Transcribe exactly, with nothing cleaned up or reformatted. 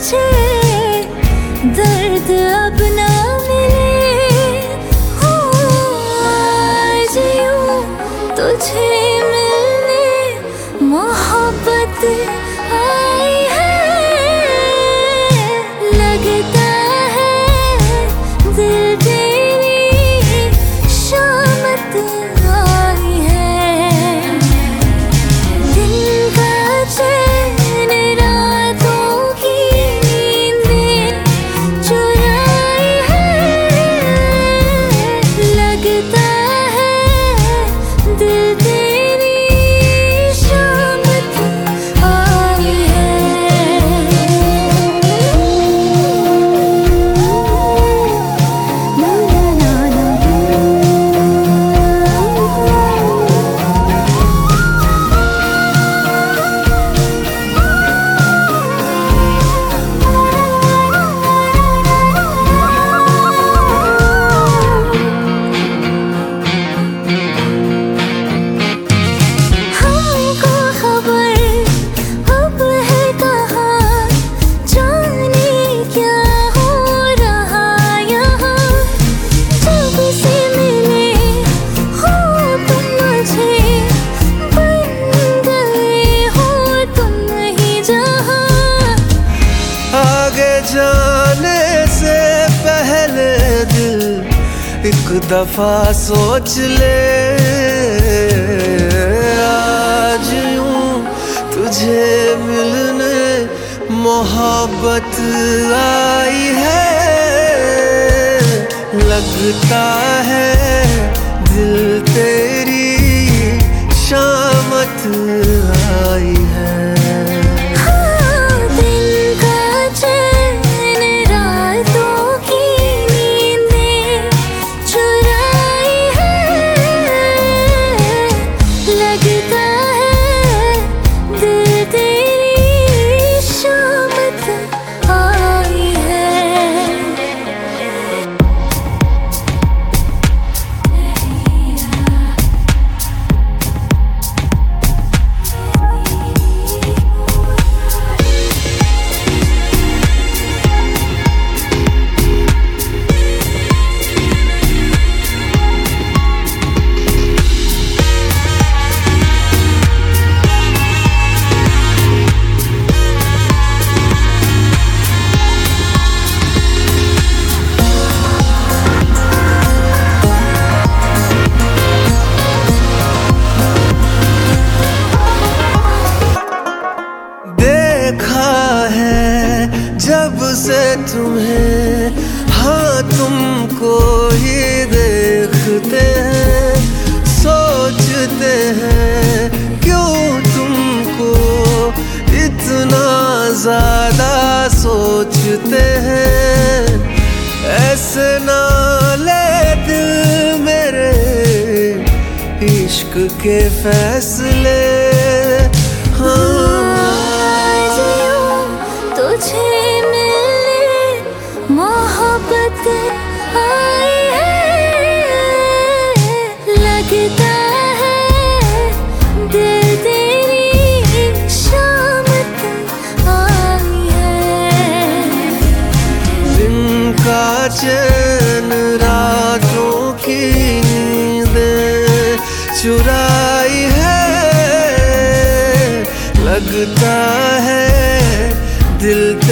मुझे दर्द अब ना मिले हो। आज यूं तुझे मिलने मोहब्बत आई है। लगता है दिल तेरी शामत आई है। दिन का चैन रातों की नींदें चुराई है। लगता है दिल तेरी शामत आई है। ना ना ना हमको खबर अब है कहाँ, जाने क्या हो रहा यहाँ। जब से मिले हो तुम मुझे, बन गए हो तुम ही जहाँ। आगे जाने से पहले दिल एक दफा सोच ले। आज यूं तुझे मिलने मोहब्बत आई है। लगता है दिल तेरी शामत आई है। दिन का चैन रातों की नींदें चुराई है। लगता है दिल तेरी शामत आई है। देखा है जब से तुम्हें, हाँ तुमको ही देखते हैं। सोचते हैं क्यों तुमको इतना ज्यादा सोचते हैं। ऐसे ना ले दिल मेरे इश्क के फैसले। हाँ आज यूं तुझे मिलने मोहब्बत आई है। लगता है दिल तेरी शामत आई है। दिन का चैन रातों की नींदें चुराई है। लगता है दिल